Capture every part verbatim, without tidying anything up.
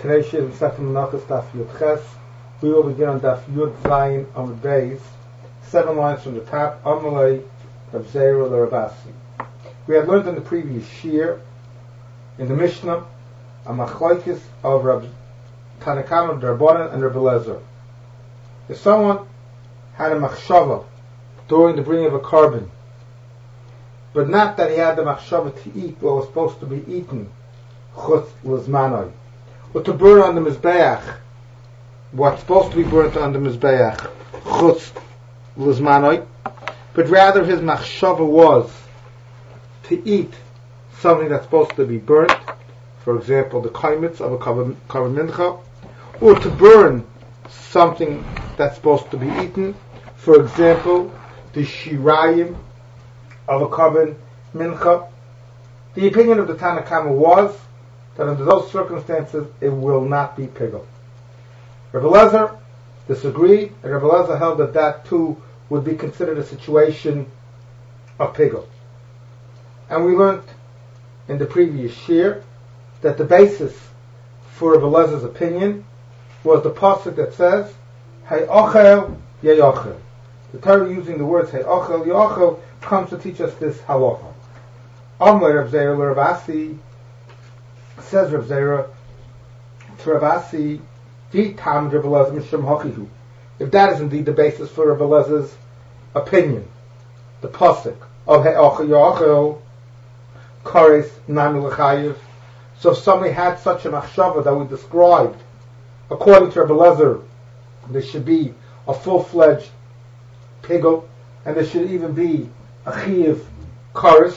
Today she is Sefer Menachos Daf Yud Ches. We will begin on Daf Yud Zayin on the base, seven lines from the top. Amalei Rav Zera L'Ravasi. We had learned in the previous year in the Mishnah a machlokes of Rav Tanna Kamma, Rabbanan, and Rabbi Eliezer. If someone had a machshava during the bringing of a carbon, but not that he had the machshava to eat what was supposed to be eaten, chutz l'zmanoi, or to burn on the mizbeach what's supposed to be burnt on the mizbeach, chutz l'zmanoi, but rather his machshava was to eat something that's supposed to be burnt, for example, the kaimitz of a korban mincha, or to burn something that's supposed to be eaten, for example, the shirayim of a korban mincha. The opinion of the Tanna Kamma was that under those circumstances it will not be pigul. Rabbi Eliezer disagreed, and Rabbi Eliezer held that that too would be considered a situation of pigul. And we learned in the previous year that the basis for Rabbi Eliezer's opinion was the pasuk that says, Hey ochel yeyochel. The Torah using the words Hey ochel yeyochel comes to teach us this halacha. Amar Rav Zera L'Ravasi, says Rav Zera to Ravasi, Di tam Rabbi Eliezer mishum hachihu. If that is indeed the basis for Rabbi Eliezer opinion, the pasuk of Hey ochel yeyochel kares nami l'chayiv. So if somebody had such a machshava that we described, according to Rabbi Eliezer, there should be a full-fledged pigul, and there should even be a chiyuv kares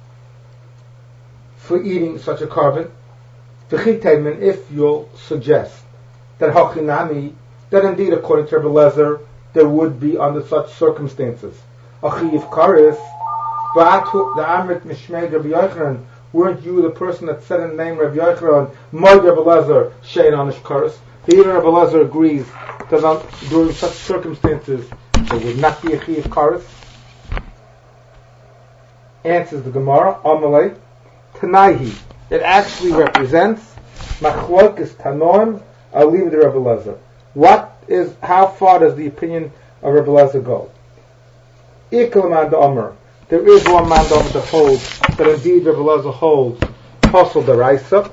for eating such a carbon. V'chitaymin, if you'll suggest that hachinami, that indeed according to Rabbi Eliezer, there would be under such circumstances a chiyuv kares. V'atu the amrit mishmei Rabbi Yochanan. Weren't you the person that said in the name of Rabbi Yochanan, Mod Rabbi Eliezer, Shein Anish Kares? Even Rabbi Eliezer agrees that on, during such circumstances there would not be a Chiyuv Kares. Answers the Gemara, Amalei, Tanaihi. It actually represents Machlokes Tanoim, I'll leave it to Rabbi Eliezer. What is, how far does the opinion of Rabbi Eliezer go? Ikelaman Amar. There is one man that holds that indeed Rabbi Eliezer holds Posel Deraisa,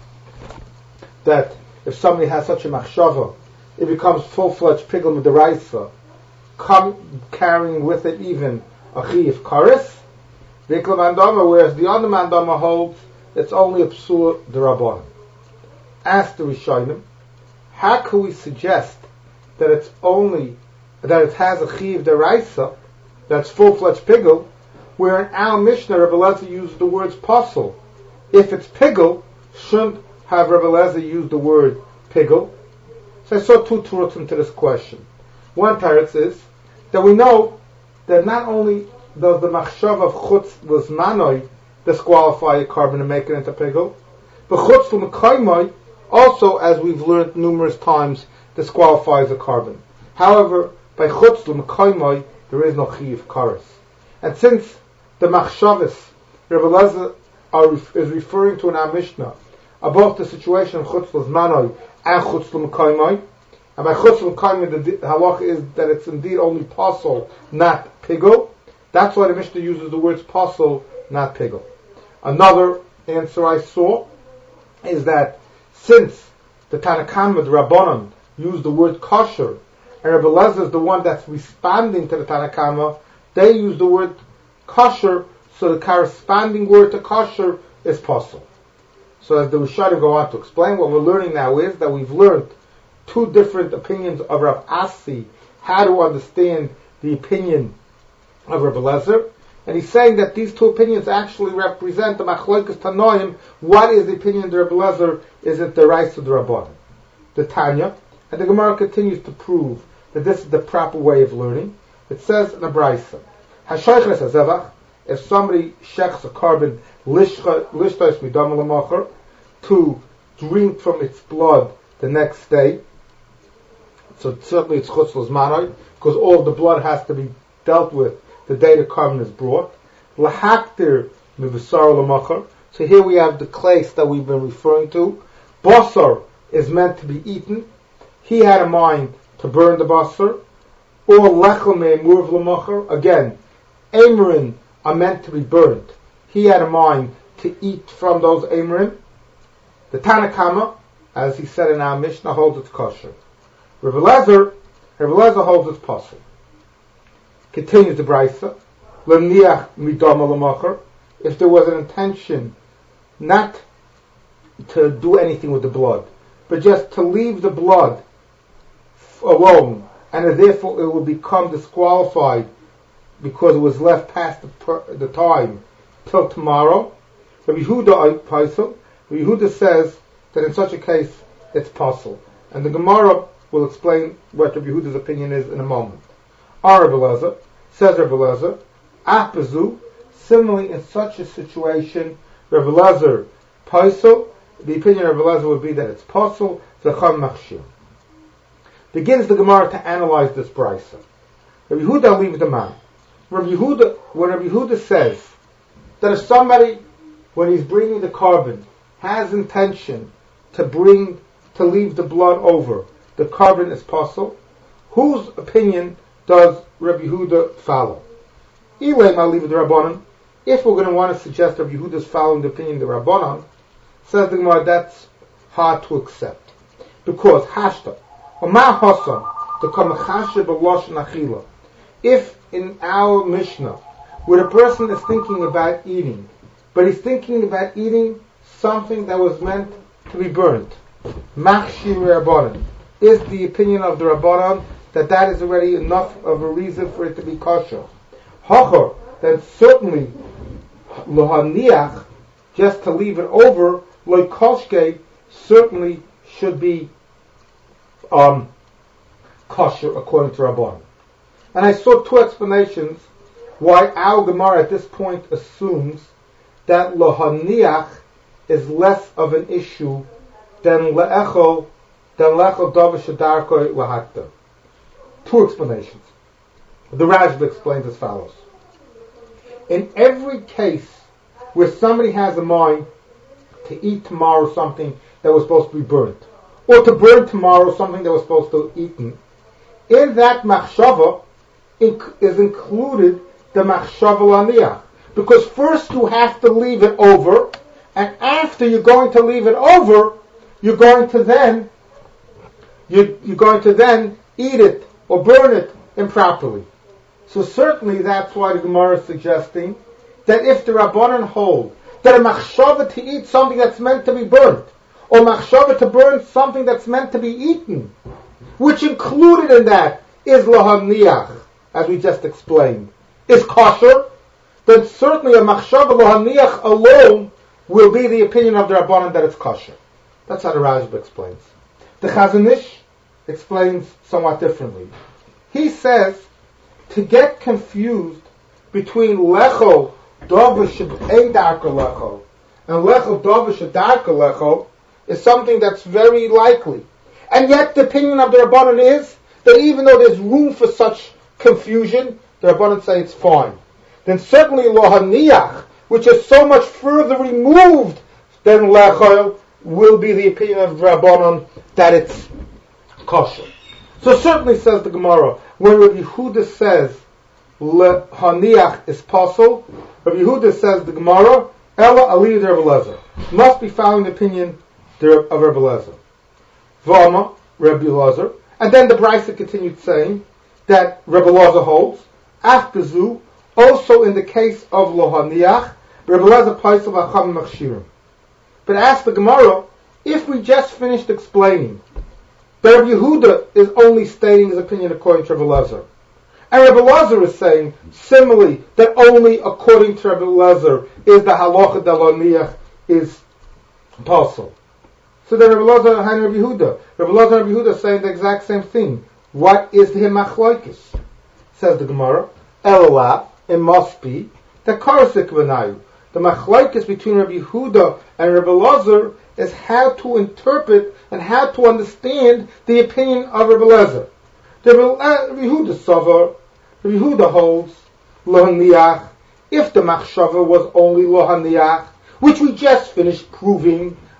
that if somebody has such a machshava, it becomes full-fledged pigul Deraisa, come carrying with it even a chiyuv kares. Whereas the other mandama holds it's only a psula derabbanan. Ask the Rishonim, how can we suggest that it's only that it has a chiyuv deraisa that's full-fledged pigul, where in our Mishnah, Rabbi Eliezer used the words posel? If it's pigul, shouldn't have Rabbi Eliezer used the word pigul? So I saw two terutzim to this question. One teretz is that we know that not only does the machshav of chutz l'zmanoi disqualify a carbon and make it into pigul, but chutz l'mekaymoi also, as we've learned numerous times, disqualifies a carbon. However, by chutz l'mekaymoi there is no chiyuv kares. And since the machshavas Rabbi Eliezer are, is referring to in our Mishnah about the situation of chutz l'zmanoi and chutz l'mekaymoi, and by chutz l'mekaymoi the halacha is that it's indeed only posel, not pigul. That's why the Mishnah uses the words posel, not pigul. Another answer I saw is that since the Tanna Kamma, the Rabbanan, used the word kosher, and Rabbi Eliezer is the one that's responding to the Tanna Kamma, they use the word kosher, so the corresponding word to kosher is posel. So as the Rishonim go on to explain, what we're learning now is that we've learned two different opinions of Rav Asi, how to understand the opinion of Rabbi Eliezer, and he's saying that these two opinions actually represent the machlokes tanoim. What is the opinion of Rabbi Eliezer? Is it the Raisa the Rabbanan, the Tanya? And the Gemara continues to prove that this is the proper way of learning. It says in the Brisa, Hashoichres hazevach, if somebody shechs a carbon lishtos midam l'macher, to drink from its blood the next day, so certainly it's chutz l'zmanoi, because all the blood has to be dealt with the day the carbon is brought. Lahaktir mivasar l'macher. So here we have the clase that we've been referring to. Basar is meant to be eaten. He had a mind to burn the basar. Or lechel me'emur v'lamacher. Again, emerin are meant to be burned. He had a mind to eat from those emerin. The Tanakama, as he said in our Mishnah, holds it's kosher. Rav Eliezer, Rav Eliezer holds it's possible. Continues the Brisa. L'niach midama l'macher. If there was an intention not to do anything with the blood, but just to leave the blood alone, and therefore it will become disqualified because it was left past the, per, the time till tomorrow. Rabbi Yehuda Paisel, Rabbi Yehuda says that in such a case it's possible, and the Gemara will explain what Rabbi Yehuda's opinion is in a moment. Our Rabbi Eliezer says Rabbi Eliezer, Apazu. Similarly, in such a situation, Rabbi Eliezer Paisel, the opinion of Rabbi Eliezer would be that it's possible. Zecham machshir. Begins the Gemara to analyze this brisa. Rabbi Yehuda leaves the man. Rabbi Yehuda, when Rabbi Yehuda says that if somebody, when he's bringing the carbon, has intention to bring, to leave the blood over, the carbon is possible, whose opinion does Rabbi Yehuda follow? Ilay I'll leave the Rabbanan. If we're going to want to suggest Rabbi Yehuda's following the opinion of the Rabbanan, says the Gemara, that's hard to accept. Because, hashta, Oma Hasan, the Kamachashe B'Loshen Achila, if in our Mishnah, where a person is thinking about eating, but he's thinking about eating something that was meant to be burnt, Machshir Rabbanan, is the opinion of the Rabbanan that that is already enough of a reason for it to be kosher. Hocher, then certainly, Lohaniach, just to leave it over, Loi Koshke, certainly should be um, kosher according to Rabban. And I saw two explanations why our Gemara at this point assumes that Lohaniach is less of an issue than Le'echol, than Le'echol Davar Shadarkoi Lahakta. Two explanations. The Rashba explains as follows. In every case where somebody has a mind to eat tomorrow something that was supposed to be burnt, or to burn tomorrow something that was supposed to be eaten, in that machshava is included the machshava l'aniach. Because first you have to leave it over, and after you're going to leave it over, you're going to then you're, you're going to then eat it or burn it improperly. So certainly that's why the Gemara is suggesting that if the Rabbanan hold that a machshava to eat something that's meant to be burnt, or machshava to burn something that's meant to be eaten, which included in that is lohaniach, as we just explained, is kosher, then certainly a machshava lohaniach alone will be the opinion of the Rabbanan that it's kosher. That's how the Rashba explains. The Chazon Ish explains somewhat differently. He says, to get confused between lechol davar she'ein darka lechol and lechol davar she'darka lechol is something that's very likely. And yet the opinion of the Rabbanan is that even though there's room for such confusion, the Rabbanan say it's fine. Then certainly lohaniach, which is so much further removed than lechol, will be the opinion of the Rabbanan that it's kosher. So certainly, says the Gemara, when Rabbi Yehuda says lehaniach is possible, Rabbi Yehuda says the Gemara, Ella aliyah de Rabbi Eliezer, must be following the opinion of Rabbi Eliezer. V'ama Rabbi Eliezer, and then the Brisa continued saying that Rabbi Eliezer holds afterzu, also in the case of lohaniach, Rabbi Eliezer paisel v'acham machshirim. But ask the Gemara, if we just finished explaining that Rabbi Yehuda is only stating his opinion according to Rabbi Eliezer, and Rabbi Eliezer is saying similarly that only according to Rabbi Eliezer is the halacha del aniach is possible. So then Rabbi Eliezer and Rabbi Yehuda, Rabbi Eliezer and Rabbi Yehuda are saying the exact same thing. What is the machlokes? Says the Gemara, Elah, it must be the karasik v'nayu. The machlokes between Rabbi Yehuda and Rabbi Eliezer is how to interpret and how to understand the opinion of Rabbi Eliezer. The Rabbi Yehuda Savar, Rabbi Yehuda holds lohaniach. If the machshava was only lohaniach, which we just finished proving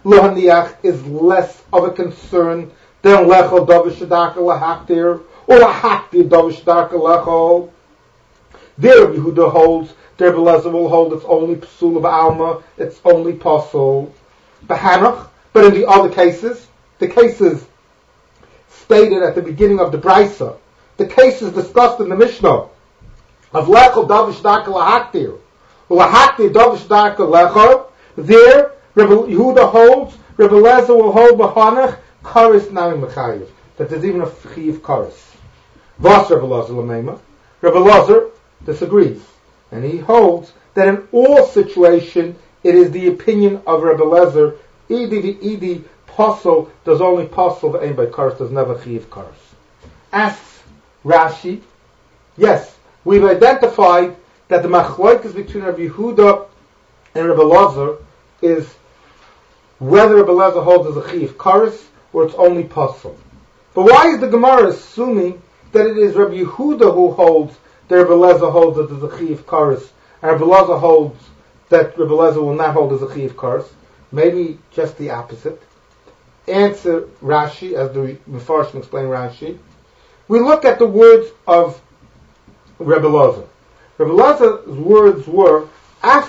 lohaniach is less of a concern than lechol davar shadaka lahaktir or lahaktir davar shadaka lechol. There Yehuda holds, there Belezer will hold it's only psul b'alma, it's only pasul b'hanach. But in the other cases, the cases stated at the beginning of the Brisa, the cases discussed in the Mishnah of lechol davar shadaka lahaktir or lahaktir davar shadaka lechol, there Rebbe Yehuda holds, Rebbe Lezer will hold b'hanach karis nami mechayiv, that there's even a chiv karis. Vas Rebbe Lezer l'meima, Rebbe Lezer disagrees, and he holds that in all situations it is the opinion of Rebbe Lezer, idi v'idi posel does only posel v'ein by karis, does never chiv karis. Asks Rashi, yes, we've identified that the machloekes between Rebbe Yehuda and Rebbe Lezer is whether Rebbe Lezer holds as a chiv karis or it's only posel. But why is the Gemara assuming that it is Rebbe Yehuda who holds that Rebbe Lezer holds that there's a chiv karis, and Rebbe Lezer holds that Rebbe Lezer will not hold as a chiv karis? Maybe just the opposite. Answer Rashi, as the Mefarshim explain Rashi. We look at the words of Rebbe Lezer. Rebbe Lezer's words were af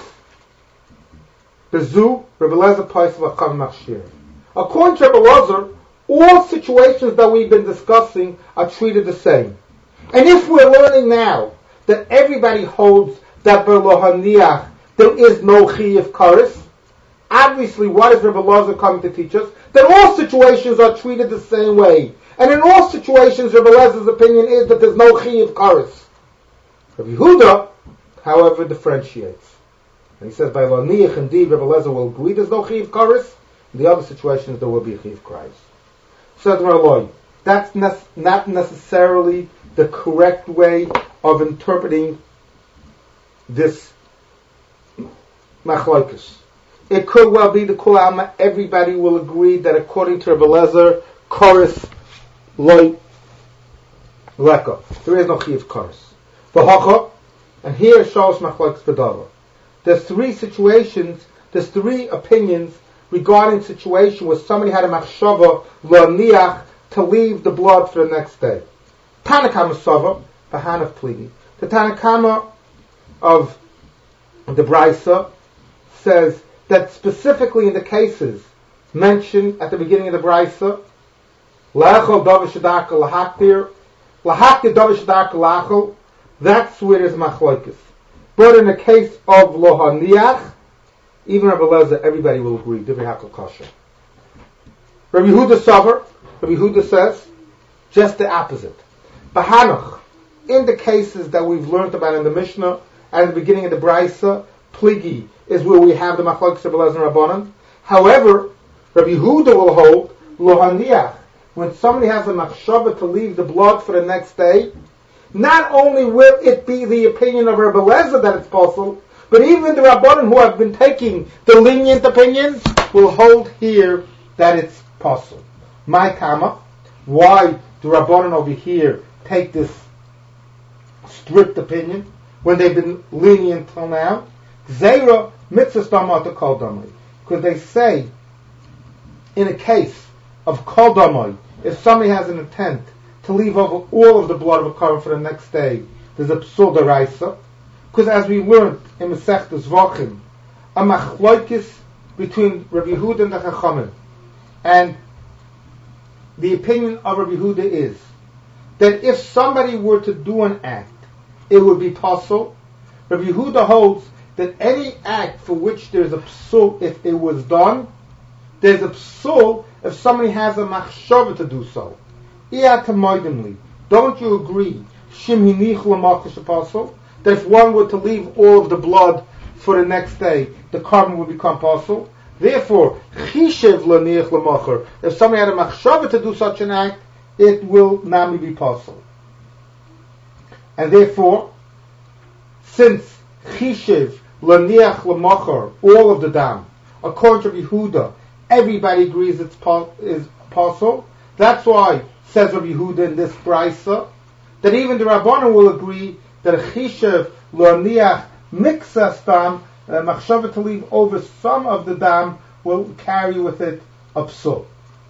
bezu Rebbe Lezer pais v'chav machshir. According to Rebbe Lezer, all situations that we've been discussing are treated the same. And if we're learning now that everybody holds that belohaniach there is no chiyuv karis, obviously what is Rebbe Lezer coming to teach us? That all situations are treated the same way. And in all situations, Rebbe Lezer's opinion is that there's no chiyuv karis. Rebbe Yehuda, however, differentiates. And he says, by laniach, indeed, Rebbe Lezer will agree there's no chiyuv karis. In the other situations, there will be a chiyuv karis. Says Raloy, that's ne- not necessarily the correct way of interpreting this machlokes. It could well be the Kol Alma, everybody will agree that according to Rebbe Lezer, karis loy leka. There is no chiyuv karis. V'hacha, and here shows machlokes v'dava. There's three situations, there's three opinions regarding situation where somebody had a machshava lo'niach to leave the blood for the next day. Tanakama Sava, Bahanaf Pligi. The Tanakama of the Brisa says that specifically in the cases mentioned at the beginning of the Brisa, Lachol Davar Shadaka Lahaktir, Lahaktir Davar Shadaka Lachol, that's where there's machlokes. But in the case of Lohaniach, even Rebbe Lezer, everybody will agree, Divrei Hakol Kosher. Rabbi Yehuda Sover, Rabbi Yehuda says, just the opposite. Bahanach, in the cases that we've learned about in the Mishnah, at the beginning of the Brisa, Pligi is where we have the machlokes of Rebbe Lezer and Rabbanan. However, Rabbi Yehuda will hold, Lohaniach, when somebody has a machshava to leave the blood for the next day, not only will it be the opinion of Rebbe Lezer that it's possible, but even the Rabbanan who have been taking the lenient opinions will hold here that it's possible. My kama, why do Rabbanan over here take this strict opinion when they've been lenient till now? Zera mitzvah stamata kol damai. Because they say, in a case of kol damai, if somebody has an intent to leave over all of the blood of a korban for the next day, there's a psul deraisa. Because as we learned in Masechtas Zvachim, a machlokes between Rabbi Yehuda and the Chachamim, and the opinion of Rabbi Yehuda is that if somebody were to do an act, it would be possible. Rabbi Yehuda holds that any act for which there's a psul, if it was done, there's a psul if somebody has a machshava to do so. Don't you agree? That if one were to leave all of the blood for the next day, the korban would become possible. Therefore, chishev l'niach l'macher. If somebody had a machshava to do such an act, it will not be possible. And therefore, since chishev l'niach l'macher, all of the dam, according to Rabbi Yehuda, everybody agrees it's po- is possible. That's why, says Rabbi Yehuda in this brisa, that even the Rabbanan will agree that a chishev l'niach mixas dam, a machshava to leave over some of the dam will carry with it a psul.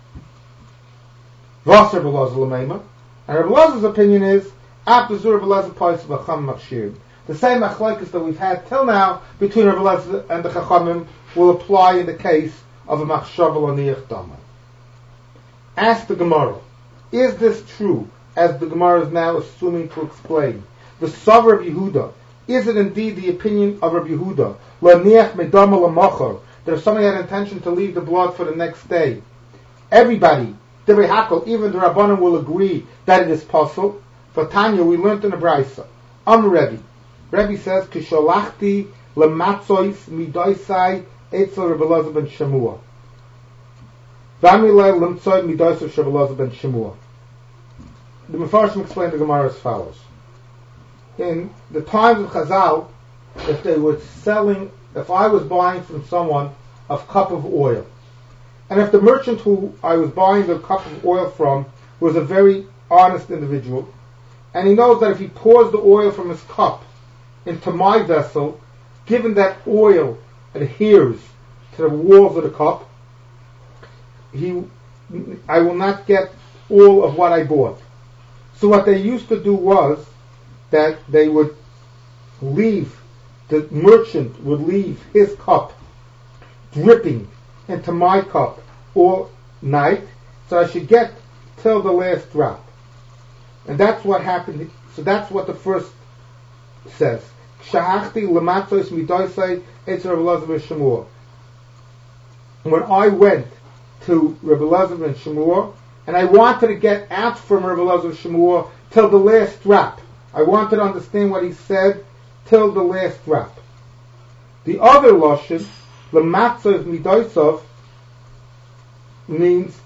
Vos Rebbe Elazar l'meima, and Rebbe Elazar's opinion is Apazur Rebbe Elazar Pais v'Cham Machshir. The same machlokes that we've had till now between Rebbe Elazar and the Chachamim will apply in the case of a machshav or niach dama. Ask the Gemara, is this true, as the Gemara is now assuming to explain? The Savar of Yehuda, is it indeed the opinion of Rabbi Yehuda, l'niach medama l'machar, that if somebody had intention to leave the blood for the next day, everybody, Divrei Hakol, even the Rabbanim will agree that it is possible? For Tanya, we learned in the Braisa, Am Rebbe, Rebbe says, Kisholachti lematzois midoisai etzel Rebbe Elazar ben Shemua. V'amilei lemtzoi midoisai Rebbe Elazar ben Shemua. The Mefarshim explained the Gemara as follows. In the times of Chazal, if they were selling, if I was buying from someone a cup of oil, and if the merchant who I was buying the cup of oil from was a very honest individual, and he knows that if he pours the oil from his cup into my vessel, given that oil adheres to the walls of the cup, he, I will not get all of what I bought. So what they used to do was that they would leave, the merchant would leave his cup dripping into my cup all night, so I should get till the last drop. And that's what happened. So that's what the first says. When I went to Rebbe Elazar ben Shemua, and I wanted to get out from Rebbe Elazar ben Shemua till the last drop, I wanted to understand what he said till the last drop. The other lashon, l'matzah midoisov, means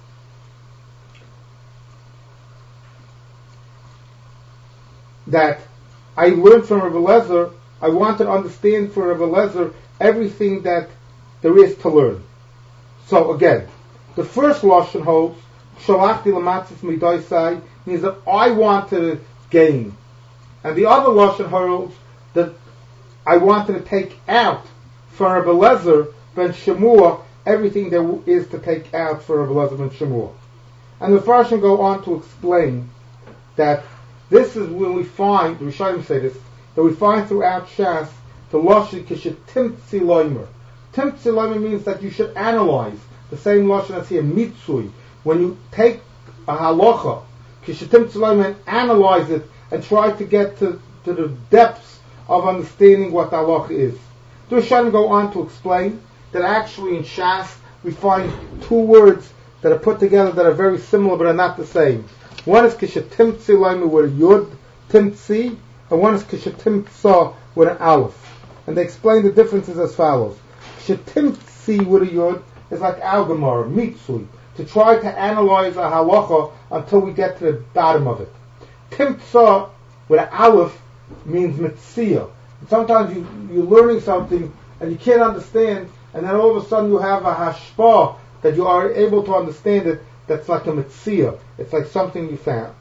that I learned from Rebbe Elazar, I wanted to understand from Rebbe Elazar everything that there is to learn. So again, the first lashon holds, shalachti l'matzis midoisai, means that I wanted to gain. And the other lashon holds that I wanted to take out for Rebbe Elazar ben Shemua everything there is to take out for Rebbe Elazar ben Shemua. And the Farshim go on to explain that this is when we find, the Rishonim say this, that we find throughout Shas the lashon kishet timtzi loimer. Timtzi loimer means that you should analyze. The same lashon as here, mitzui. When you take a halacha, kishet timtzi loimer, and analyze it and try to get to, to the depths of understanding what the halacha is. The Rishonim go on to explain that actually in Shas we find two words that are put together that are very similar but are not the same. One is kishetimtzi loimer with a yud, timtzi, and one is kishetimtza with an aleph. And they explain the differences as follows. Kishetimtzi with a yud is like our Gemara, mitzui, to try to analyze a halacha until we get to the bottom of it. Timtza with an aleph means mitzia. Sometimes you, you're learning something and you can't understand, and then all of a sudden you have a hashpah that you are able to understand it. That's like a mitzia. It's like something you found.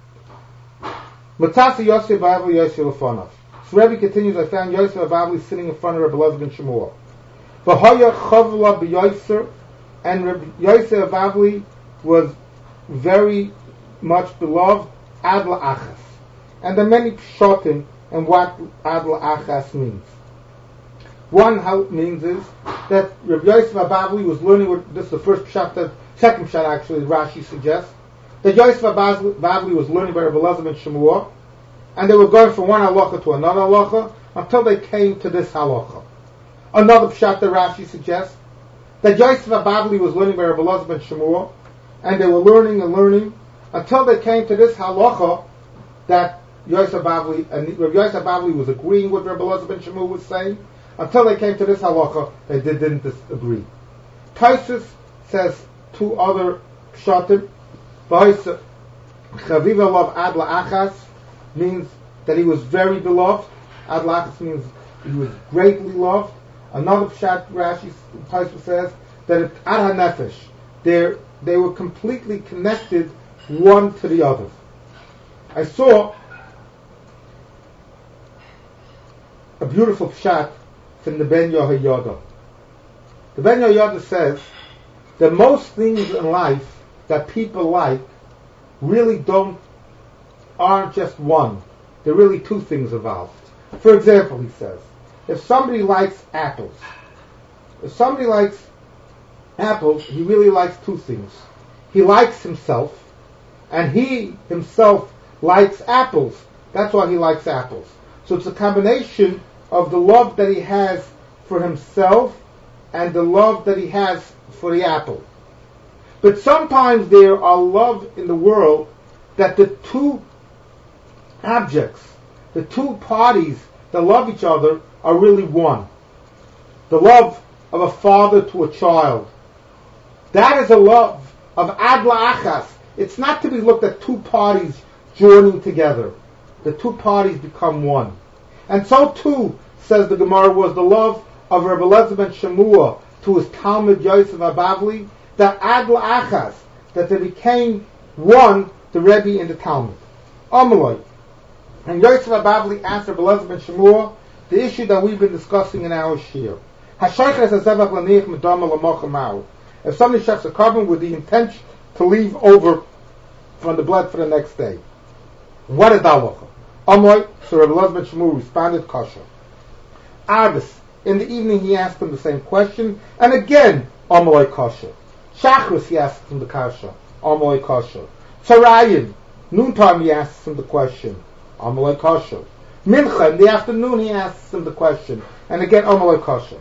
Matzasi Yosef Bavli Yosef Lefanov. So Rebbe continues, I found Yosef Bavli sitting in front of Rebbe Elazar ben Shemua. V'hoya chavla b'Yosef, and Rebbe Yosef Bavli was very much beloved ad la'achas. And there are many pshatim and what ad la'achas means. One how it means is that Rebbe Yosef Bavli was learning what, this is the first pshat that second pshat actually, Rashi suggests, that Yosef Bavli was learning by Rebbe Elazar ben Shemua, and they were going from one halacha to another halacha until they came to this halacha. Another pshat that Rashi suggests, that Yosef Bavli was learning by Rebbe Elazar ben Shemua, and they were learning and learning until they came to this halacha that Yosef Bavli, and Rebbe Yosef Bavli was agreeing with Rebbe Elazar ben Shemua was saying, until they came to this halacha, they did, didn't disagree. Taisus says two other pshatim. Chaviva love ad la'achas means that he was very beloved. Ad la'achas means he was greatly loved. Another pshat Rashi Taisus says that it's ad hanefesh. They they were completely connected one to the other. I saw a beautiful pshat from the Ben Yehoyada. The Ben Yehoyada says that most things in life that people like really don't, aren't just one. There are really two things involved. For example, he says, if somebody likes apples, if somebody likes apples, he really likes two things. He likes himself, and he himself likes apples. That's why he likes apples. So it's a combination of the love that he has for himself and the love that he has for the apple. But sometimes there are love in the world that the two objects, the two parties that love each other are really one. The love of a father to a child. That is a love of adla achas. It's not to be looked at two parties joining together. The two parties become one. And so too, says the Gemara, was the love of Rebbe Eliezer ben Shemua to his Talmud Yosef Abavli, that adla achas, that they became one, the Rebbe and the Talmud. Amaloi. And Yosef Abavli asked Rebbe Eliezer ben Shemua the issue that we've been discussing in our shir. If somebody chefs a carbon with the intention to leave over from the blood for the next day, what is halacha? Amoy, so Rebbe Eliezer ben Shemua responded, kosher. Arbus, in the evening he asked him the same question, and again, amoy kosher. Shachris, he asked him the kasha, amoy kosher. Tzarayim, noontime he asks him the question, amoy kosher. Mincha, in the afternoon he asks him the question, and again, amoy kosher.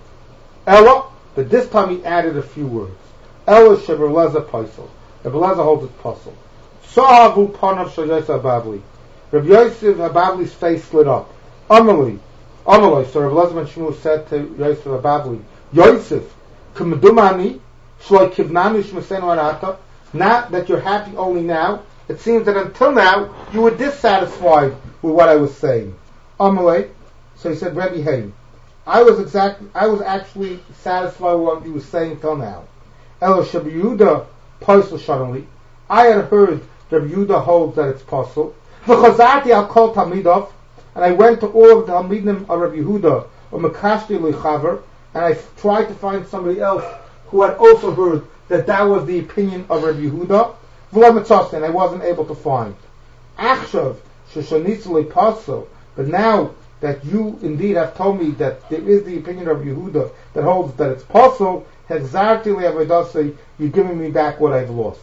Ella, but this time he added a few words. Ella Rebbe Eliezer paisel. Rebbe Eliezer holds it puzzle. Sahavu panav shel Yosef Abavli. Rebbe Yosef Abavli's face lit up. Amalei, Amalei. So Rebbe Eliezer ben Shemua said to Yosef Abavli, Yosef, k'medumani shloi kivnanu shmesenu arata. Not that you're happy only now. It seems that until now you were dissatisfied with what I was saying. Amalei. So he said, Rebbe, hey, I was exactly, I was actually satisfied with what you were saying till now. Elo Shebbe Yehuda paisel suddenly. I had heard that Yehuda holds that it's possible. V'chazarti al kol talmidov, and I went to all of the talmidim of Rabbi Yehuda, or mekashti lechaver, and I tried to find somebody else who had also heard that that was the opinion of Rabbi Yehuda. V'lo mitzaseh, and I wasn't able to find. Achshav sheshanitzah lepaso, but now that you indeed have told me that there is the opinion of Yehuda that holds that it's possible, hezarti le'avodasei, you're giving me back what I've lost.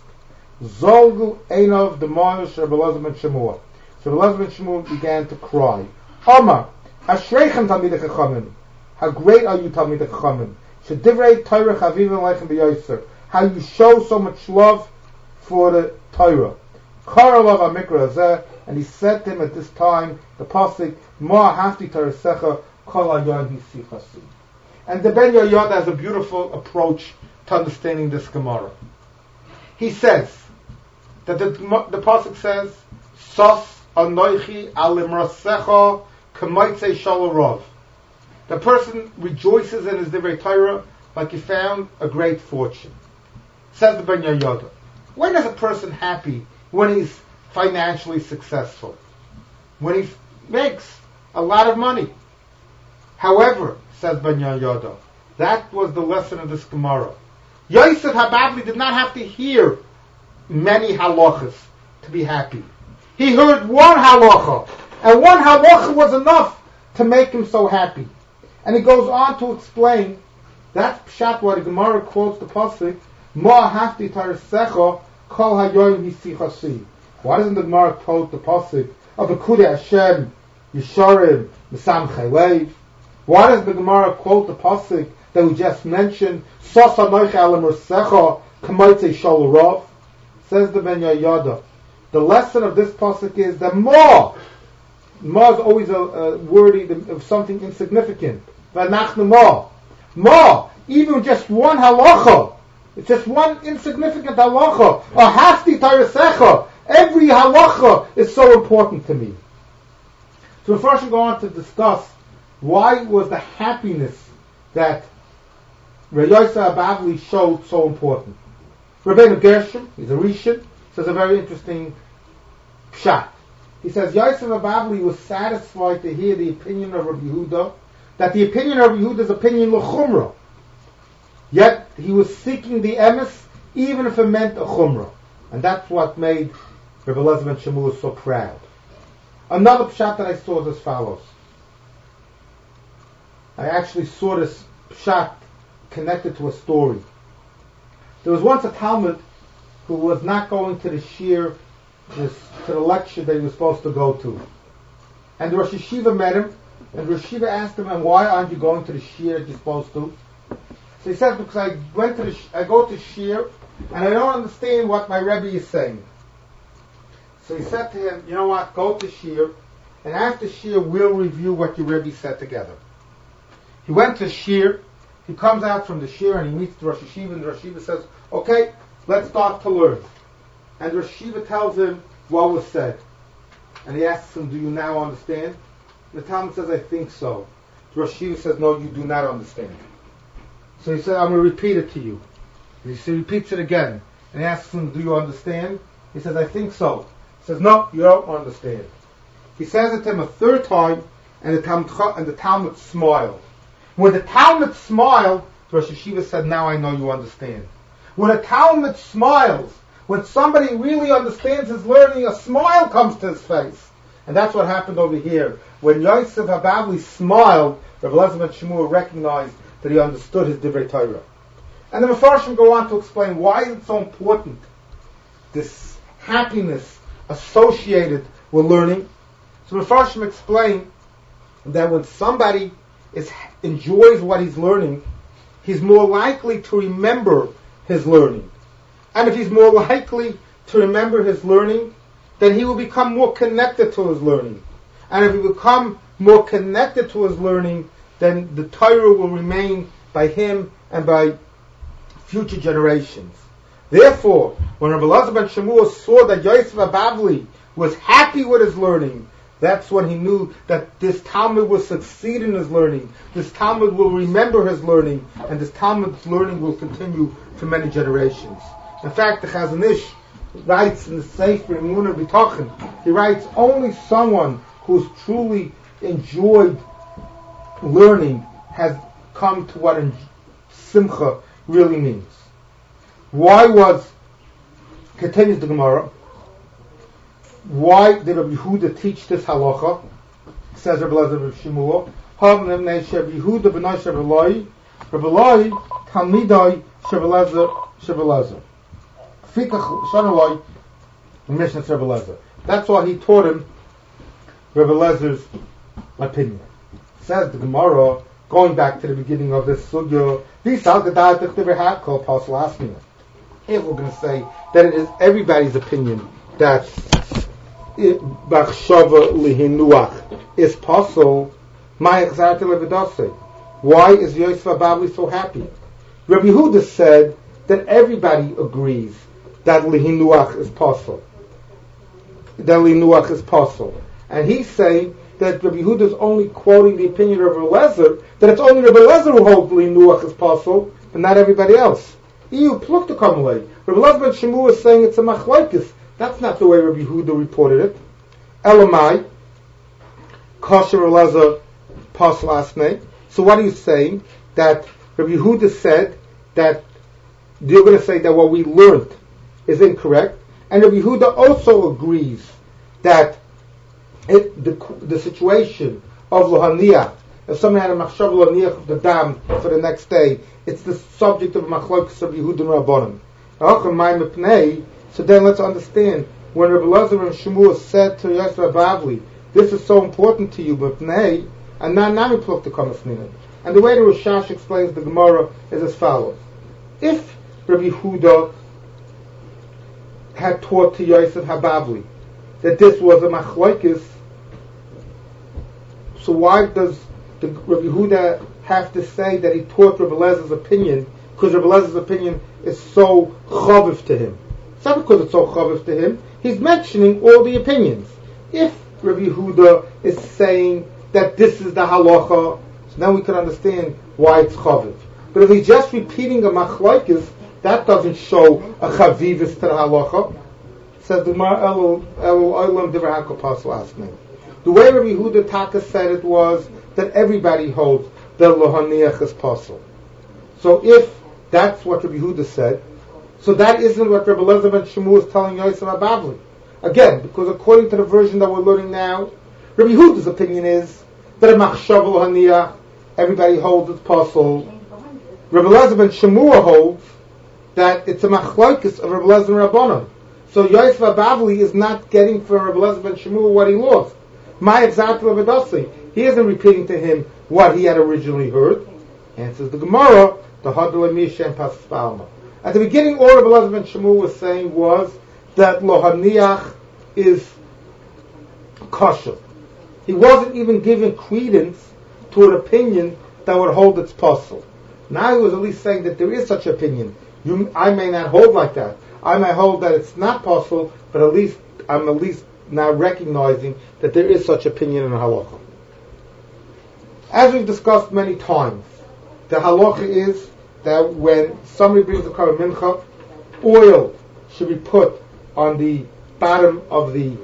Zolgu einov demoish Rebbe Eliezer ben Shemua. So Rebbe Eliezer ben Shemua began to cry. Omar, ashreichem talmidei chachamim. How great are you, talmidei chachamim? Shedivrei Torah chavivim leichem b'yoser. How you show so much love for the Torah. Karalav amikra hazeh, and he said to him at this time, the pasuk, Ma hafti tarasecha kol hayom hisichasi. And the Ben Yoyada has a beautiful approach to understanding this Gemara. He says that the, the pasuk says, Sos anoichi alimrasecha k'moitzei shalorov. The person rejoices in his divrei Torah like he found a great fortune. Says the Ben Yoyada. When is a person happy? When he's financially successful, when he makes a lot of money. However, says Ben Yoda, that was the lesson of this Gemara. Yosef Hababli did not have to hear many halachas to be happy. He heard one halacha, and one halacha was enough to make him so happy. And he goes on to explain, that's pshat why the Gemara quotes the pasuk, Ma hafti tarasecha kol hayom hisichasi. Why doesn't the Gemara quote the pasuk of Akudei Hashem, Yesharim, Mesam Chaylev? Why does the Gemara quote the pasuk that we just mentioned, Sos Anoich Alam Ursecha K'moitzei Shalorov? Says the Ben Yoyada. The lesson of this pasuk is that more, more is always a, a word of something insignificant. V'anachnu more, more, even just one halacha. It's just one insignificant halacha. A hafti tarasecha. Every halacha is so important to me. So first we go on to discuss why was the happiness that Rebbe Yosef Abavli showed so important. Rabbeinu Gershom, he's a Rishon, says a very interesting pshat. He says Yosef Abavli was satisfied to hear the opinion of Rabbi Yehuda, that the opinion of Rabbi Yehuda's opinion l'chumra. Yet he was seeking the emes, even if it meant a chumrah. And that's what made Rebbe Elazar ben Shmuel so proud. Another pshat that I saw is as follows. I actually saw this pshat connected to a story. There was once a Talmud who was not going to the shir, this, to the lecture that he was supposed to go to. And the Rosh Yeshiva met him, and the Rosh Yeshiva asked him, and why aren't you going to the shir that you're supposed to? So he said, because I went to the, sh- I go to shir, and I don't understand what my Rebbe is saying. So he said to him, you know what, go to shir, and after shir, we'll review what your Rebbe said together. He went to shir, he comes out from the shir, and he meets the Rosh Yeshiva, and the Rosh Yeshiva says, okay, let's start to learn. And the Rosh Yeshiva tells him what was said. And he asks him, do you now understand? The Talmud says, I think so. The Rosh Yeshiva says, no, you do not understand. So he said, I'm going to repeat it to you. And he repeats it again. And he asks him, do you understand? He says, I think so. He says, no, you don't understand. He says it to him a third time, and the Talmud, and the Talmud smiled. When the Talmud smiled, the Rosh Yeshiva said, now I know you understand. When a Talmud smiles, when somebody really understands his learning, a smile comes to his face. And that's what happened over here. When Yosef HaBavli smiled, Rebbe Elazar ben Shmuel recognized that he understood his Divrei Torah. And the Mefarshim go on to explain why is it so important, this happiness associated with learning. So Mefarshim explain that when somebody is enjoys what he's learning, he's more likely to remember his learning. And if he's more likely to remember his learning, then he will become more connected to his learning. And if he become more connected to his learning, then the Torah will remain by him and by future generations. Therefore, when Rebbe Elazar ben Shmuel saw that Yosef HaBavli was happy with his learning, that's when he knew that this Talmud will succeed in his learning, this Talmud will remember his learning, and this Talmud's learning will continue for many generations. In fact, the Chazon Ish writes in the Sefer Emunah B'Tochen, he writes, only someone who's truly enjoyed learning has come to what Simcha really means. Why was, continues the Gemara, why did Rabbi Yehuda teach this halacha? Says Rabbi Elazar ben Shmuel, Hav Rabbi Yehuda b'nai Rabbi Eloi, Rabbi Eloi Talmidai Rabbi Elazar Rabbi Elazar. Fikach Shanaloi Mishnah Rabbi Elazar. That's why he taught him Rabbi Elazar's opinion. Says the Gemara, going back to the beginning of this sugya, here we're going to say that it is everybody's opinion that Bachshava Lihinuach is possible. Why is Yosef HaBavli so happy? Rabbi Yehuda said that everybody agrees that Lihinuach is possible. That Lihinuach is possible. And he's saying that Rabbi Yehuda is only quoting the opinion of Rabbi Elazar, that it's only Rabbi Elazar who holds Lihinuach is possible, and not everybody else. You pluk to come away. Rabbi Elazar ben Shmuel is saying it's a machlokes. That's not the way Rabbi Yehuda reported it. Elamai, kosher Elazar pas last name. So what are you saying? That Rabbi Yehuda said that you're going to say that what we learned is incorrect, and Rabbi Yehuda also agrees that it, the the situation of Lohaniah, if someone had a machshav Lohaniah of the dam for the next day, it's the subject of machlokes of Yehuda and Rabbanim. So then let's understand, when Rabbi Elazar and Shmuel said to Yosef HaBavli, this is so important to you, Mipnei, and now nami pluk to come asninim. And the way the Rashash explains the Gemara is as follows. If Rabbi Yehuda had taught to Yosef HaBavli that this was a machlokes, so why does the Rabbi Yehuda have to say that he taught Rabbi Elazar's opinion, because Rabbi Elazar's opinion is so chaviv to him? It's not because it's so chaviv to him. He's mentioning all the opinions. If Rabbi Yehuda is saying that this is the halacha, so then we can understand why it's chaviv. But if he's just repeating a machlokes, that doesn't show a chavivus to the halacha. Says the Gemara, Elul Olam Divrei HaKopas last name. The way Rabbi Yehuda Taka said it was that everybody holds that Lohaniach is possible. So if That's what Rabbi Yehuda said. So that isn't what Rabbi Elazar ben Shmuel is telling Yosef HaBavli. Again, because according to the version that we're learning now, Rabbi Yehuda's opinion is that a machshav l'haniyah, everybody holds its puzzle. Rabbi Elazar ben Shmuel holds that it's a machlokes of Rabbi Elazar and Rabbanon. So Yosef HaBavli is not getting from Rabbi Elazar ben Shmuel what he lost. My exactly Avadasi. He isn't repeating to him what he had originally heard. Answers the Gemara, the Hadla Misha and Paspalma. At the beginning, all Rabbi Elazar ben Shmuel was saying was that Lo Haniach is kosher. He wasn't even giving credence to an opinion that would hold its puzzle. Now he was at least saying that there is such opinion. You, I may not hold like that. I may hold that it's not possible, but at least I'm at least now recognizing that there is such opinion in halacha. As we've discussed many times, the halacha is that when somebody brings a korban mincha, oil should be put on the bottom of the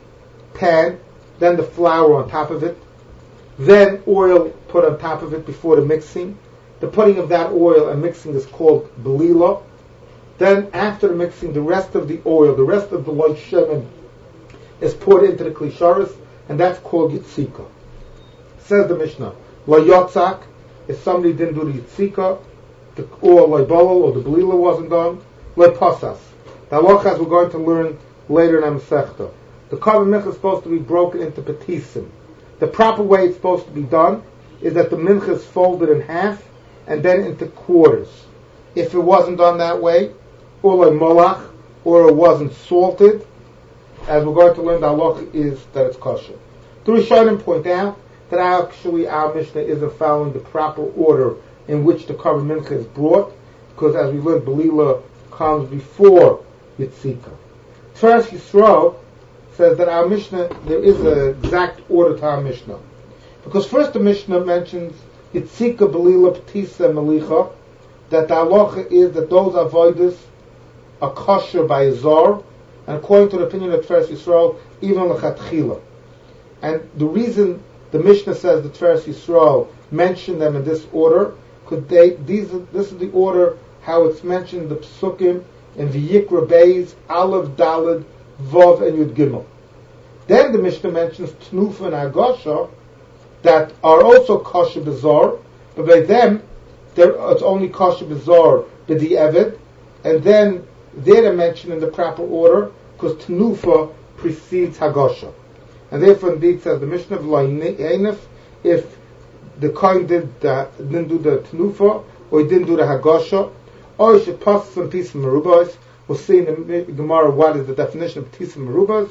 pan, then the flour on top of it, then oil put on top of it before the mixing. The putting of that oil and mixing is called belila. Then after the mixing, the rest of the oil, the rest of the light shemen is poured into the klisharis, and that's called yitzika. Says the Mishnah, lo yotzak, if somebody didn't do the yitzika, the, or lo bolol, or the belila wasn't done, lo pasas. The halachas we're going to learn later in Masechta. The korban mincha is supposed to be broken into petisim. The proper way it's supposed to be done is that the mincha is folded in half and then into quarters. If it wasn't done that way, or like molach, or it wasn't salted, as we're going to learn, the halacha is that it's kosher. The Rishonim point out that actually our Mishnah isn't following the proper order in which the korban mincha is brought, because as we learned, belila comes before yitzika. Teres Yisrael says that our Mishnah, there is an exact order to our Mishnah. Because first the Mishnah mentions yitzika, belila, petisa, and melicha, that the halacha is that those avodas are kosher by a zor, and according to the opinion of Teres Yisrael, even lechatchila. And the reason the Mishnah says that Teres Yisrael mentioned them in this order, because they these this is the order how it's mentioned in the Psukim in V'yikra Beis, Aleph, Daled, Vav, and Yud Gimel. Then the Mishnah mentions Tnufa and Agosha that are also kosher b'zor, but by them it's only kosher b'zor b'di'evid, and then they're mentioned in the proper order because Tnufa precedes Hagosha. And therefore indeed says the Mishnah of La'inef, if the kohen did the, didn't do the Tnufa, or he didn't do the Hagosha, or he should pass some piece of merubas. We'll see in the Gemara what is the definition of piece of merubas.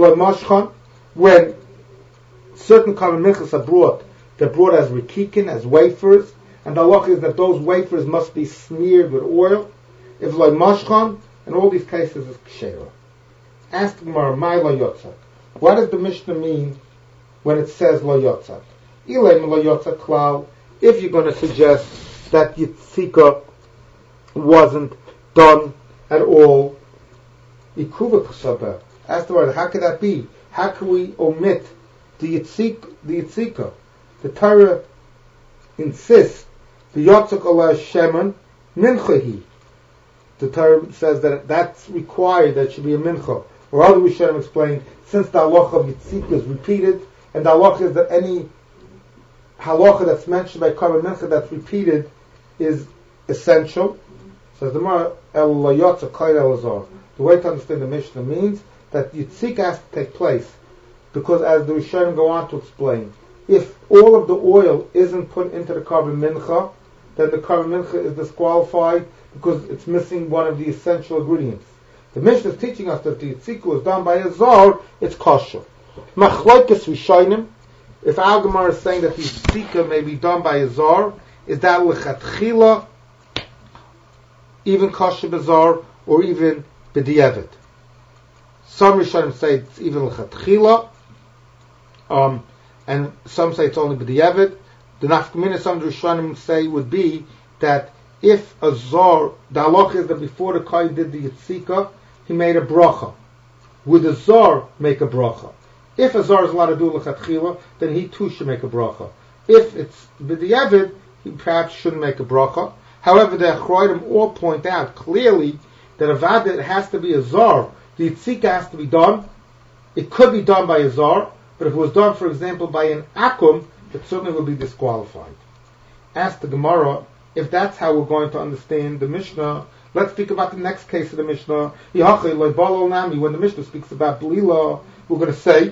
When certain korban minchas are brought, they're brought as rikikin, as wafers, and the halacha is that those wafers must be smeared with oil. If like mashchan, in all these cases is kshera. Ask the Gemara, my lo yotzak. What does the Mishnah mean when it says lo yotzak? Ilay lo yotzak klal. If you're going to suggest that yitzika wasn't done at all, ikuva k'shabeh. Ask the word, how could that be? How can we omit the yitzika? The yitzika, the Torah insists the yotzak ala shemen minchahi. The Torah says that that's required, that it should be a mincha. Or other Rishonim explain, since the halacha of yitzika is repeated, and the halacha is that any halacha that's mentioned by korban mincha that's repeated is essential. Says the Gemara, el layotza kaid elazar. The way to understand the Mishnah means that yitzika has to take place, because as the Rishonim go on to explain, if all of the oil isn't put into the korban mincha, then the korban mincha is disqualified because it's missing one of the essential ingredients. The Mishnah is teaching us that the yitzika was done by a zor, it's kosher. Machlokes Rishonim, if our Gemara is saying that the yitzika may be done by a zor, is that lechatchila, even kosher b'zor, or even b'di'evet? Some Rishonim say it's even lechatchila, um, and some say it's only b'di'evet. The nafkamina some Rishonim say would be that if a zor, the halacha is that before the kohen did the yitzika, he made a bracha. Would the zor make a bracha? If a zor is allowed to do lechatchila, then he too should make a bracha. If it's b'di'evet, he perhaps shouldn't make a bracha. However, the Achroidim all point out clearly that a vada, it has to be a zar. The yitzika has to be done. It could be done by a zar, but if it was done, for example, by an akum, it certainly would be disqualified. Ask the Gemara, if that's how we're going to understand the Mishnah, let's speak about the next case of the Mishnah. When the Mishnah speaks about Belila, we're going to say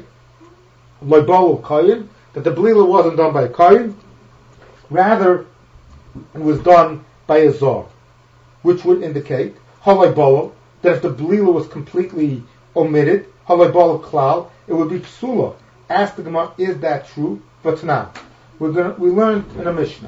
that the Belila wasn't done by a Kayin, rather it was done by a Zar, which would indicate that if the Belila was completely omitted, klal, it would be Psula. Ask the Gemara, is that true? But now, we're going to, we learned in a Mishnah,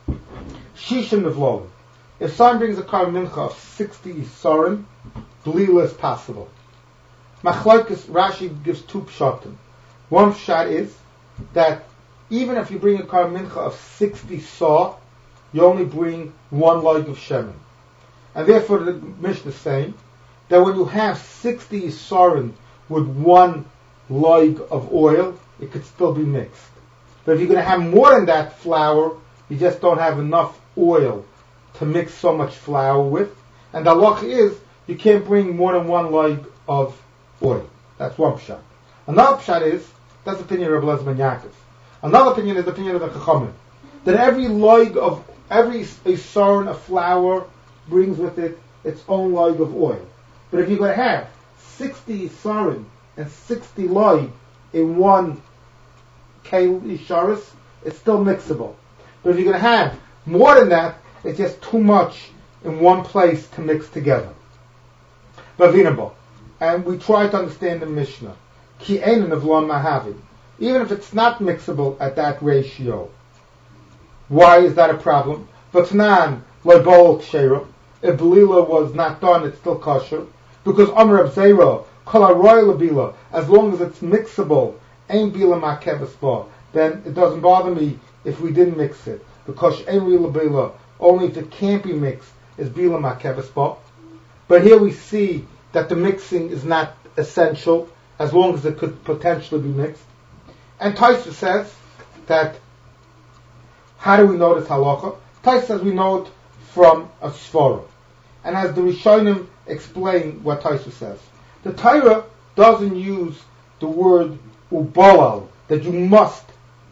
Shishim Nevlolim. If someone brings a Kar Mincha of sixty Isarim, Belila is possible. Machlokes, Rashi gives two pshatim. One pshat is that even if you bring a Kar Mincha of sixty Saw, you only bring one log of Shemen. And therefore the Mishnah is saying that when you have sixty Isarim with one log of oil, it could still be mixed. But if you're going to have more than that flour, you just don't have enough oil to mix so much flour with. And the halacha is, you can't bring more than one log of oil. That's one pshat. Another pshat is, that's the opinion of Rabbi Elazar ben Yaakov. Another opinion is the opinion of the Chachamim, that every log of, every isaron of flour brings with it its own log of oil. But if you're going to have sixty isaron and sixty log in one Kail Isharis, it's still mixable. But if you're going to have more than that, it's just too much in one place to mix together. Bavinable. And we try to understand the Mishnah. Ki einen avlon mahavi. Even if it's not mixable at that ratio. Why is that a problem? Vatnan loibol kshera. If Belila was not done, it's still kosher. Because Amr Abzeira, kol haroy lebila, as long as it's mixable, ein bila makebesba, then it doesn't bother me if we didn't mix it. Because ein real bila, only if it can't be mixed, is bila makebesba. But here we see that the mixing is not essential, as long as it could potentially be mixed. And Taisa says that, how do we know this halacha? Taisa says we know it from a svara. And as the Rishonim explain what Taisa says, the Torah doesn't use the word ubalal, that you must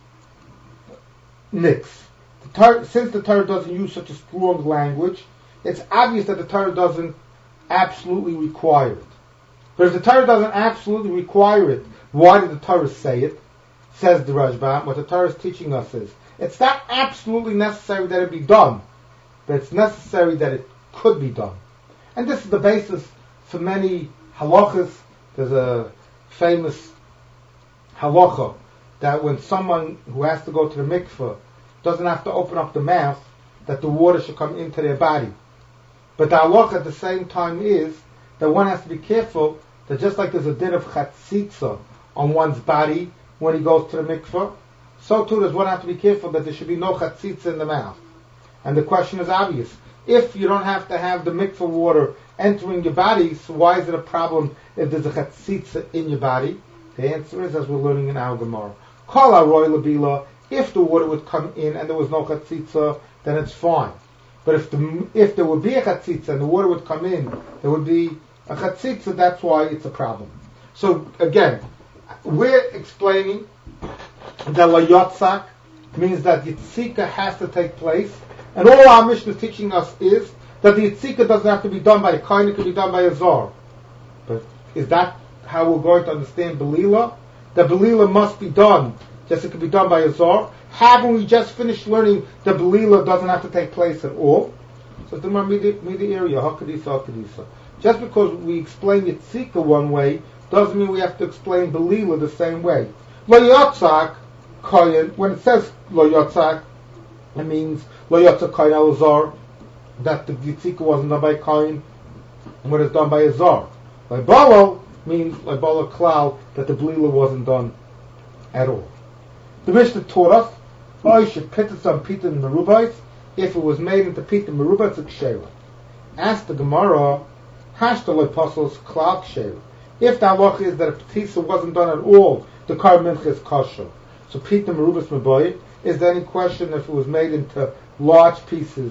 mix. The Torah, since the Torah doesn't use such a strong language, it's obvious that the Torah doesn't absolutely require it. But if the Torah doesn't absolutely require it, why did the Torah say it? Says the Rashbam. What the Torah is teaching us is, it's not absolutely necessary that it be done, but it's necessary that it could be done. And this is the basis for many halachas. There's a famous halacha that when someone who has to go to the mikveh doesn't have to open up the mouth, that the water should come into their body. But the halacha at the same time is that one has to be careful that just like there's a din of chatzitza on one's body when he goes to the mikveh, so too does one have to be careful that there should be no chatzitza in the mouth. And the question is obvious. If you don't have to have the mikveh water entering your body, so why is it a problem if there's a chatzitza in your body? The answer is, as we're learning in our Gemara, Kol haroy lebila, if the water would come in and there was no chatzitza, then it's fine. But if the, if there would be a chatzitza and the water would come in, there would be a chatzitza, that's why it's a problem. So again, we're explaining that la yotzak means that yitzika has to take place, and all our Mishnah is teaching us is that the yitzika doesn't have to be done by a kohen, it can be done by a zar. But is that how we're going to understand Belila? That Belila must be done, just it can be done by a zar. Haven't we just finished learning that Belila doesn't have to take place at all? So the Midi area, Hakadisa, Hakadisa. Just because we explain Yitzika one way, doesn't mean we have to explain Belila the same way. Lo Yotzak, Koyen, when it says Lo Yotzak, it means Lo Yotzak Koyen al Zar, that the Yitzika wasn't done by Koyen, when it's done by a Zar. Lo Balo means Lo Balo Klal, that the Belila wasn't done at all. The Mishnah taught us, I should pit it on pita and merubais. If it was made into pita and merubais, it's kshera. Ask the Gemara, hashta loipassos klal kshera. If the halacha is that a petisa wasn't done at all, the kar mincha is kosher. So pita and merubais merboy. Is there any question if it was made into large pieces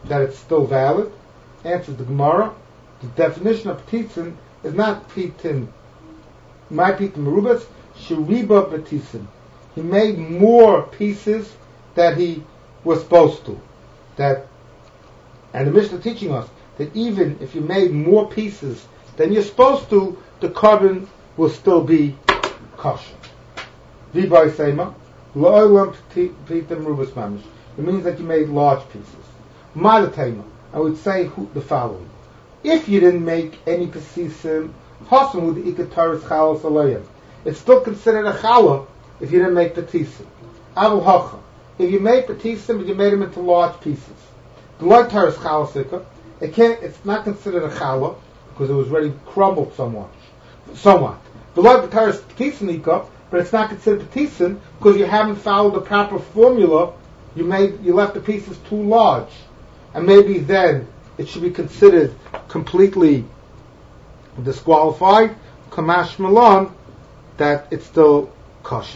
that it's still valid? Answers the Gemara. The definition of petisin is not pitin, my pitin merubas, shiriba petisin. He made more pieces that he was supposed to. That, and the Mishnah teaching us that even if you made more pieces than you're supposed to, the carbon will still be kosher. V'bay seima, lo'olam pitin merubas mamish. It means that you made large pieces. Malatema, I would say the following. If you didn't make any petisim, hasan with the ikataris chalas alayim. It's still considered a challah if you didn't make petisim. Avul hacha. If you made petisim, but you made them into large pieces. The light taris chalasika, it can't, it's not considered a challah because it was already crumbled somewhat. Somewhat. The light taris petisimika, but it's not considered petisim because you haven't followed the proper formula. You made, you left the pieces too large. And maybe then it should be considered completely disqualified, kamash malon, that it's still kosher.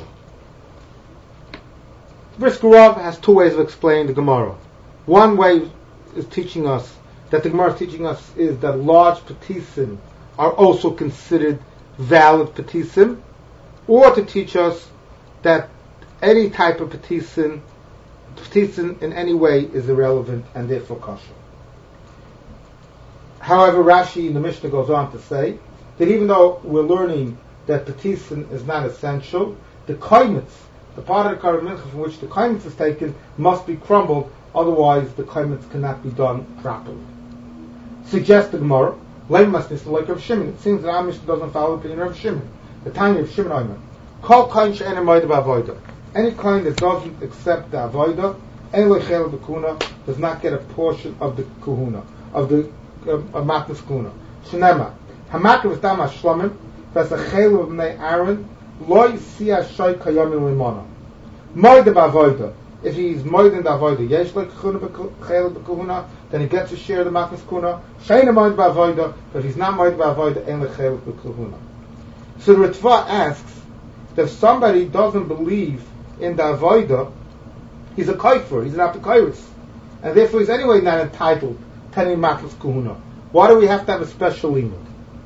Brisker Rav has two ways of explaining the Gemara. One way is teaching us, that the Gemara is teaching us, is that large petisim are also considered valid petisim, or to teach us that any type of petisim petisim in any way is irrelevant and therefore kosher. However, Rashi in the Mishnah goes on to say that even though we're learning that petisim is not essential, the kaimitz, the part of the Karban Mincha from which the kaimitz is taken, must be crumbled, otherwise the kaimitz cannot be done properly. Suggests the Gemara, Leimas Nisla like Rav Shimon. It seems that our Mishnah doesn't follow the opinion of Rav Shimon. The Tanya of Shimon Omer. Kol kain she'ena moed ba'avoda. Any kind that doesn't accept the avodah, Elechel the kuna, does not get a portion of the kahuna, of the uh, matnas kuna. Shnema, Hamakim v'tam hashlamim, v'asachelu of bnei Aaron, loy siya shoy kayamin limona. Moed ba'avodah. If he's moed in the avodah, yesh like kahuna b'chel b'kahuna, then he gets a share of the matnas kuna. Sheina moed ba'avodah, but if he's not moed ba'avodah, elechel b'kahuna. So the Ritva asks that if somebody doesn't believe in the avodah, he's a kaifer, he's an apikairis, and therefore he's anyway not entitled to any matlas kahuna. Why do we have to have a special limud?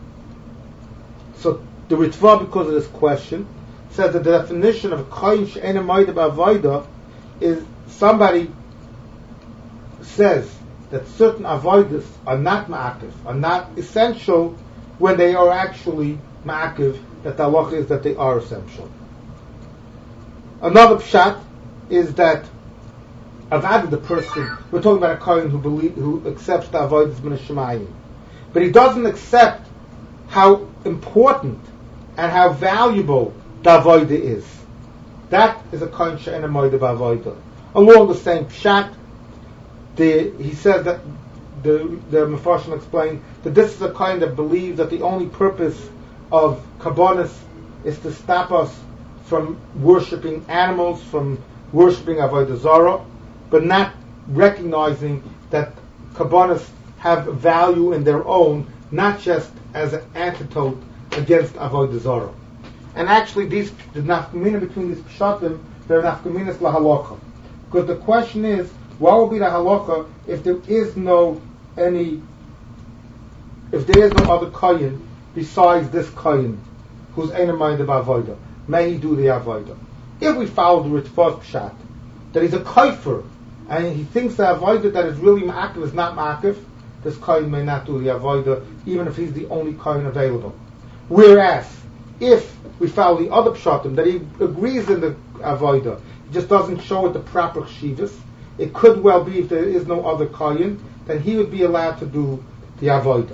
So the Ritva, because of this question, says that the definition of a kain she'ena moed ba'avodah is somebody says that certain avodas are not ma'akiv, are not essential when they are actually ma'akiv, that the halacha is that they are essential. Another pshat is that avad the person, we're talking about a kohen who believe, who accepts the avodas min hashemayim, but he doesn't accept how important and how valuable the avodah is. That is a kohen she'ena moed ba'avodah. Along the same pshat, the, he says that the the Mefarshim explain that this is a kohen that believes that the only purpose of kabbanis is to stop us from worshipping animals, from worshipping avodah zarah, but not recognizing that kabbanis have value in their own, not just as an antidote against avodah zarah. And actually, these the nafkamina between these pshatim, they're nafkaminas lahalacha, because the question is, what will be the halacha if there is no any, if there is no other kohen besides this kohen who's einamayim ba'avodah? May he do the avodah? If we follow the Ritva's pshat, that he's a kaifer, and he thinks the avodah that is really ma'akiv is not ma'akiv, this kohen may not do the avodah, even if he's the only kohen available. Whereas, if we follow the other pshatim, that he agrees in the avodah, he just doesn't show it the proper chivas, it could well be if there is no other kohen, then he would be allowed to do the avodah.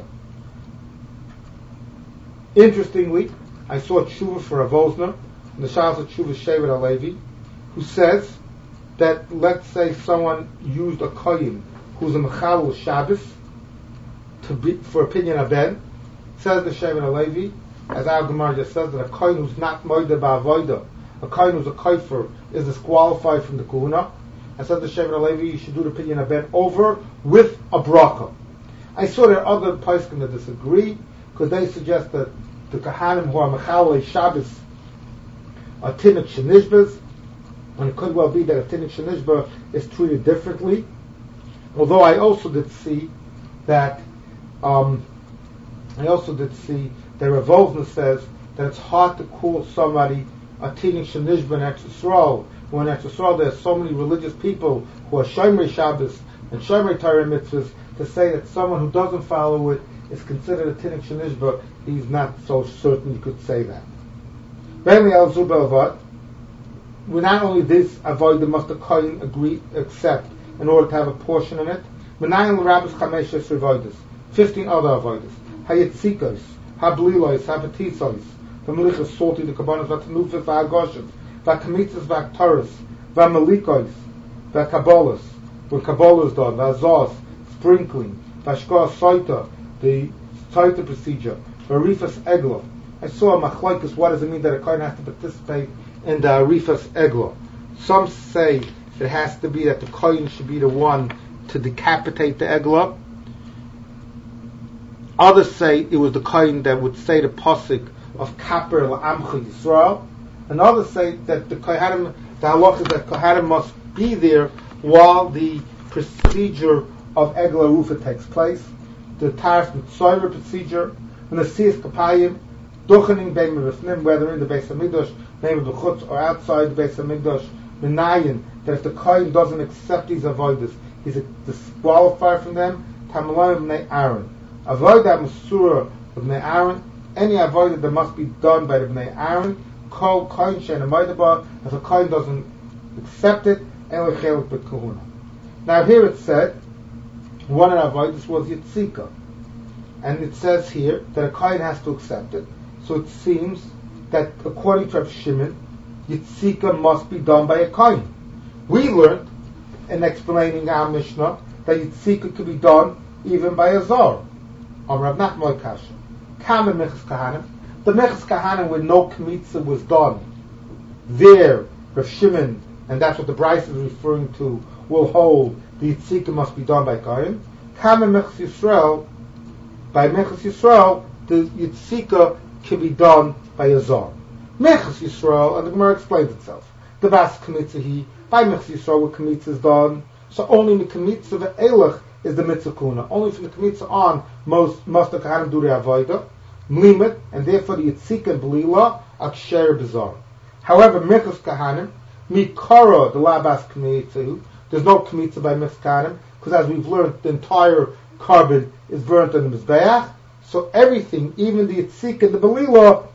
Interestingly, I saw a tshuva for Rav Osner, in the Shas of Tshuva Shevet HaLevi, who says that, let's say someone used a kohen who's a mechalel Shabbos to be, for opinion aben, says the Shevet HaLevi, as our Gemara just says, that a kohen who's not moed ba'avodah, a kohen who's a kaifer, is disqualified from the kahuna, and says the Shevet HaLevi, you should do the opinion aben over with a bracha. I saw there are other poskim that disagree, because they suggest that the kahanim who are mechalei Shabbos are tinnik shenishbas, and it could well be that a tinnik shenishba is treated differently. Although I also did see that, um, I also did see that Rav Wolfner says that it's hard to call somebody a Tinin Shenishba in Eretz Yisrael. When in Eretz Yisrael there are so many religious people who are Shomerei Shabbos and Shomerei Torah mitzvahs, to say that someone who doesn't follow it is considered a Tinin Shenishba, he's not so certain you could say that. Mainly al Zubel Avad, we not only this avoid the must the Kohen agree, accept, in order to have a portion in it, Menayin l'Rabbis Chameshes Revoides, fifteen other avoides, Hayetzikos, Hablilois, Habetisos, the Melichas salty, the Kabbanas, Vatanufis, Va'agoshes, Va'kamitzas, Va'aktaris, Va'malikois, Va'kabolas, when Kabbalah is done, Va'azos, sprinkling, Va'shkoa Soita, the Soita procedure, Va'rifas Eglah. I saw a machlokes, what does it mean that a Kohen has to participate in the Arifas Eglah? Some say it has to be that the Kohen should be the one to decapitate the Eglah. Others say it was the Kohen that would say the pasuk of Kaper L'Amcha Yisrael. And others say that the Kohanim, the halach is that Kohanim must be there while the procedure of Eglah Rufa takes place. The Taras Mitzvah procedure, and the Siyas Kapayim, Duchening Bein Merifnim, whether in the Beis HaMikdash, maybe the Chutz, or outside the Beis HaMikdash, Menayin, that if the Kohen doesn't accept these avodas, he's disqualified from them. Tamalayim Bnei Aaron. Avodah Masura of Bnei Aaron, any avodah that must be done by the Bnei Aaron, Kol Kohen Shein Amoidaba, if a Kohen doesn't accept it, Elo Chelik B'Kahuna. Now here it said, one of the avodas was Yitzika. And it says here that a Kohen has to accept it. So it seems that according to Rav Shimon, Yitzika must be done by a Kohen. We learned in explaining our Mishnah that Yitzika could be done even by a Zor. Om Rav Nachman Kasha. Kam in Mechas Kahanim. The Mechas Kahanim where no Kmitza was done. There, Rav Shimon, and that's what the Bryce is referring to, will hold the Yitzika must be done by Kohen. Kam in Mechas Yisrael, by Mechas Yisrael, the Yitzika can be done by a Zor. Mechas Yisrael, and the Gemara explains itself. The Bas Kmitza he, by Mechas Yisrael where Kmitza is done, so only in the Kmitza of Eilach is the Mitzvah Kuna. Only from the Kmitza on, most must the Kahanim do the Avodah, Mlimet, and therefore the Yitzika and Belila are Ksher Bizarre. However, Mechas Kahanim, Mikara, the Labas Kmitza, there's no Kmitza by Mechas Kahanim, because as we've learned, the entire carbon is burnt in the Mizbeach, so everything, even the Yitzika and the Belila,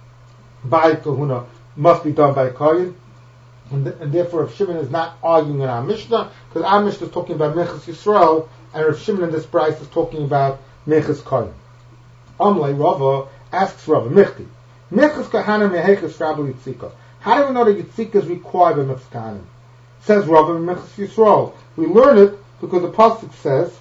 by Kahuna, must be done by Kohen. And, th- and therefore Rav Shimon is not arguing in our Mishnah, because our Mishnah is talking about Mechas Yisrael, and Rav Shimon in this price is talking about Mechas Kohen. Amlei Rava asks Rava, Michti, Mechas Kahanim Mehechas Rabbi Yitzika. How do we know that Yitzika is required by Mechas Kahanim? Says Rava in Mechas Yisrael. We learn it because the pasuk says,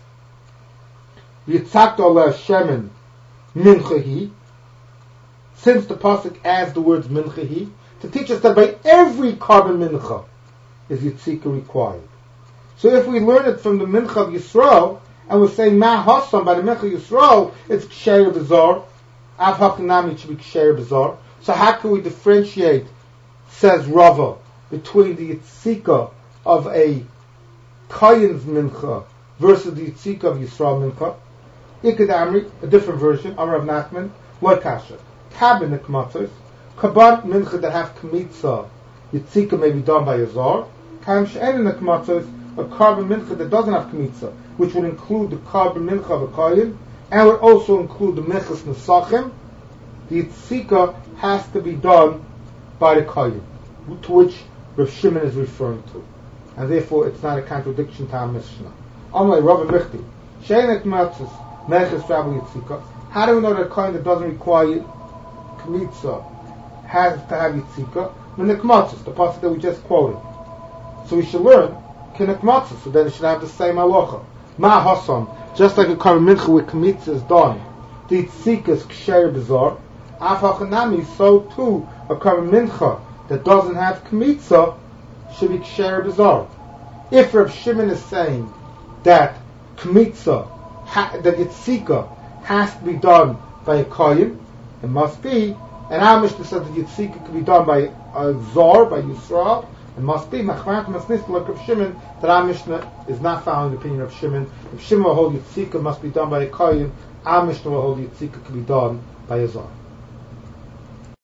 Yitzakta Oleh Shemen Minchahi, since the pasuk adds the words Minchahi, to teach us that by every carbon mincha is Yitzika required. So if we learn it from the mincha of Yisrael, and we're saying Ma Hassam by the mincha of Yisrael, it's Ksher B'Zor, Av HaKanami should be Ksher B'Zor. So how can we differentiate, says Rava, between the Yitzika of a Kohen's mincha versus the Yitzika of Yisrael mincha? Ikad Amri, a different version, Amar of Nachman, Lo Kasha. Kabin Kmatzos, Kaban mincha that have Kmitza, Yitzika may be done by a Zor. Kam she'en in Kmatzos, a carbon mincha that doesn't have Kmitza, which would include the carbon mincha of a Kohen, and would also include the Mechas Nesachim. The Yitzika has to be done by the Kohen, to which Rav Shimon is referring to. And therefore it's not a contradiction to our Mishnah. Amalei Rav Michti, she'en Kmatzos, Mechas Rabbi Yitzika. How do we know that a Kohen that doesn't require Kmitza has to have Yitzika? Minekmatzos, the pasuk that we just quoted. So we should learn Kinekmatzos, so then it should have the same halacha. Ma Hassam, just like a Karm Mincha where Kmitza is done, the Yitzika is Ksher B'Zor, Af HaChanami, so too a Karm Mincha that doesn't have Kmitza should be Ksher B'Zor. If Rav Shimon is saying that Kmitza, ha, that Yitzika has to be done by a Kohen, it must be, and our Mishnah said that Yitzika can be done by a Zor, by Yisrael, It must be Machmarat Masnis like of Shimon that our Mishnah is not following the opinion of Shimon. If Shimon will hold Yitzika must be done by a Kohen, our Mishnah will hold Yitzika can be done by a Zon.